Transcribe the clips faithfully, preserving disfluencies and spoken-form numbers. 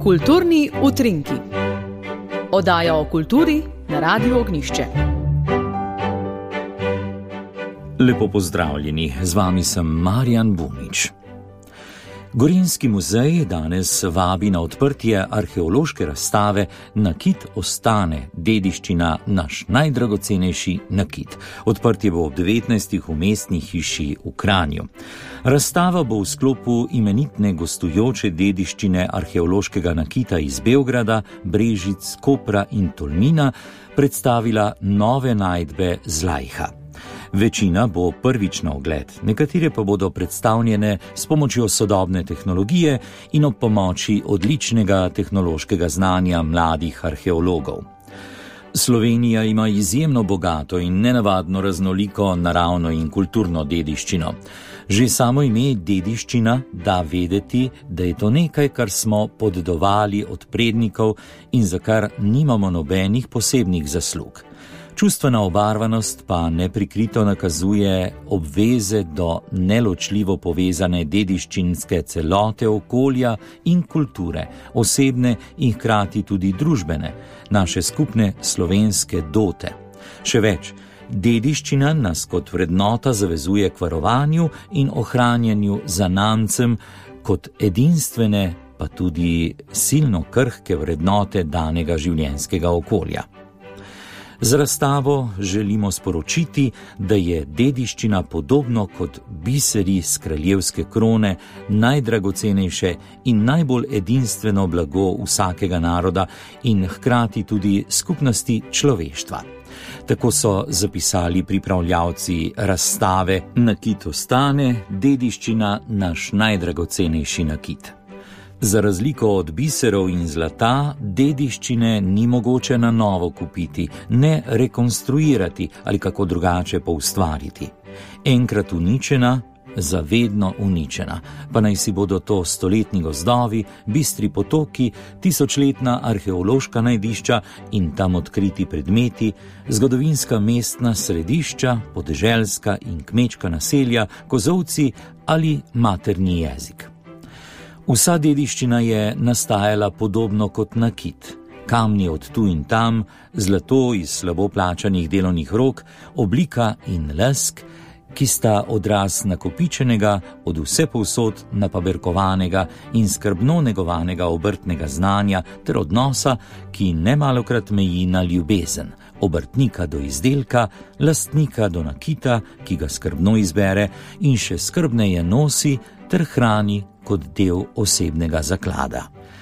Kulturni utrinki. Oddaja o kulturi na Radiu Ognjišče. Lepo pozdravljeni, z vami sem Marjan Bunič. Gorenjski muzej danes vabi na odprtje arheološke razstave Nakit ostane, dediščina naš najdragocenejši nakit. Odprtje bo ob devetnajstih v mestni hiši v Kranju. Razstava bo v sklopu imenitne gostujoče dediščine arheološkega nakita iz Beograda, Brežic, Kopra in Tolmina predstavila nove najdbe z Lajha. Večina bo prvič na ogled, nekatere pa bodo predstavljene s pomočjo sodobne tehnologije in ob pomoči odličnega tehnološkega znanja mladih arheologov. Slovenija ima izjemno bogato in nenavadno raznoliko naravno in kulturno dediščino. Že samo ime dediščina da vedeti, da je to nekaj, kar smo podedovali od prednikov in za kar nimamo nobenih posebnih zaslug. Čustvena obarvanost pa neprikrito nakazuje obveze do neločljivo povezane dediščinske celote okolja in kulture, osebne in hkrati tudi družbene, naše skupne slovenske dote. Še več, dediščina nas kot vrednota zavezuje k varovanju in ohranjanju zanamcem kot edinstvene, pa tudi silno krhke vrednote danega življenjskega okolja. Z razstavo želimo sporočiti, da je dediščina podobno kot biseri z kraljevske krone najdragocenejše in najbolj edinstveno blago vsakega naroda in hkrati tudi skupnosti človeštva. Tako so zapisali pripravljavci razstave Nakit ostane, dediščina naš najdragocenejši nakit. Za razliko od biserov in zlata, dediščine ni mogoče na novo kupiti, ne rekonstruirati ali kako drugače poustvariti. Enkrat uničena, zavedno uničena, pa naj si bodo to stoletni gozdovi, bistri potoki, tisočletna arheološka najdišča in tam odkriti predmeti, zgodovinska mestna središča, podeželska in kmečka naselja, kozolci ali materni jezik. Vsa dediščina je nastajala podobno kot nakit. Kamni od tu in tam, zlato iz slabo plačanih delovnih rok, oblika in lesk, ki sta odraz nakopičenega, od vse povsod napaberkovanega in skrbno negovanega obrtnega znanja ter odnosa, ki nemalokrat meji na ljubezen, obrtnika do izdelka, lastnika do nakita, ki ga skrbno izbere in še skrbneje nosi ter hrani kot del osebnega zaklada.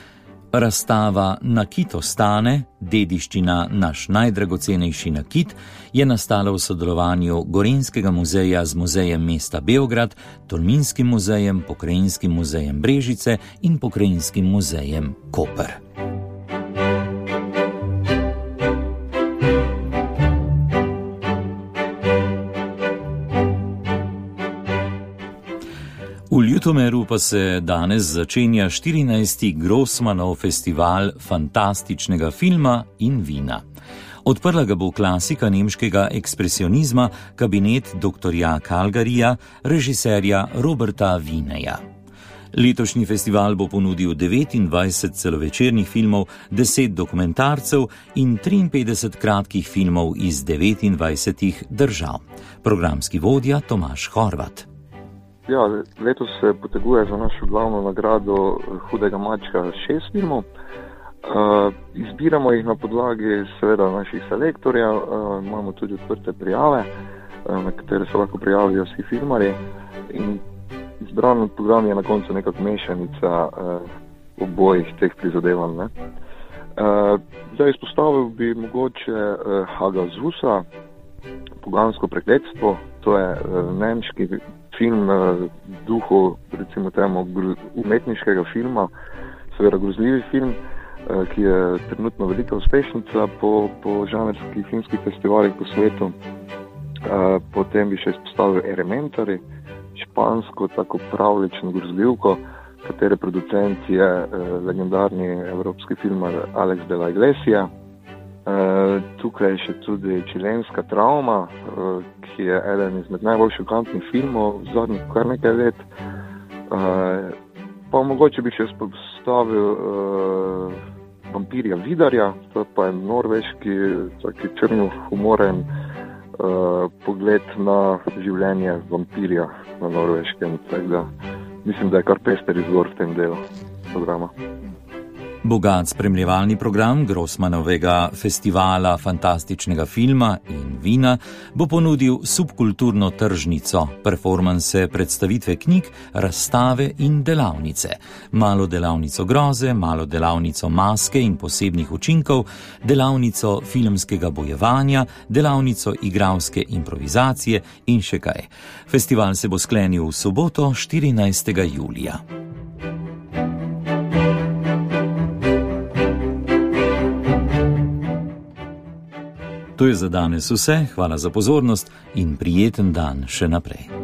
Razstava Nakit ostane, dediščina naš najdragocenejši nakit, je nastala v sodelovanju Gorenjskega muzeja z Muzejem mesta Beograd, Tolminskim muzejem, Pokrajinskim muzejem Brežice in Pokrajinskim muzejem Koper. V Ljutomeru pa se danes začenja štirinajsti Grossmanov festival fantastičnega filma in vina. Odprla ga bo klasika nemškega ekspresionizma, kabinet doktorja Calgaryja, režiserja Roberta Wineja. Letošnji festival bo ponudil devetindvajset celovečernih filmov, deset dokumentarcev in triinpetdeset kratkih filmov iz devetindvajsetih držav. Programski vodja Tomaž Horvat. Ja, letos se poteguje za našo glavno nagrado Hudega mačka šest filmov. Uh, izbiramo jih na podlagi seveda naših selektorjev, uh, imamo tudi odprte prijave, uh, na katere se lahko prijavijo vsi filmarji in izbran program je na koncu nekako mešanica uh, obojih teh prizadevanj. Ne? Uh, zdaj izpostavil bi mogoče uh, Hagazusa, Pogansko prekletstvo, to je uh, nemški film v duhu, recimo temu, umetniškega filma, seveda grozljivi film, ki je trenutno velika uspešnica po, po žanrskih filmskih festivalih po svetu. Potem bi še izpostavil Elementary, špansko tako pravlično grozljivko, katere producent je legendarni evropski filmar Alex de la Iglesia. Tukaj je še tudi Čilenska travma, ki je eden izmed najbolj šokantnih filmov v zadnjih kar nekaj let. Pa mogoče bi še predstavil uh, vampirja Vidarja, to pa je norveški, taki črni humoren uh, pogled na življenje vampirja na Norveškem. Tako da mislim, da je kar pester izvor v tem delu programa. Bogat spremljevalni program Grossmanovega festivala fantastičnega filma in vina bo ponudil subkulturno tržnico, performanse, predstavitve knjig, razstave in delavnice. Malo delavnico groze, malo delavnico maske in posebnih učinkov, delavnico filmskega bojevanja, delavnico igralske improvizacije in še kaj. Festival se bo sklenil v soboto, štirinajstega julija. To je za danes vse, hvala za pozornost in prijeten dan še naprej.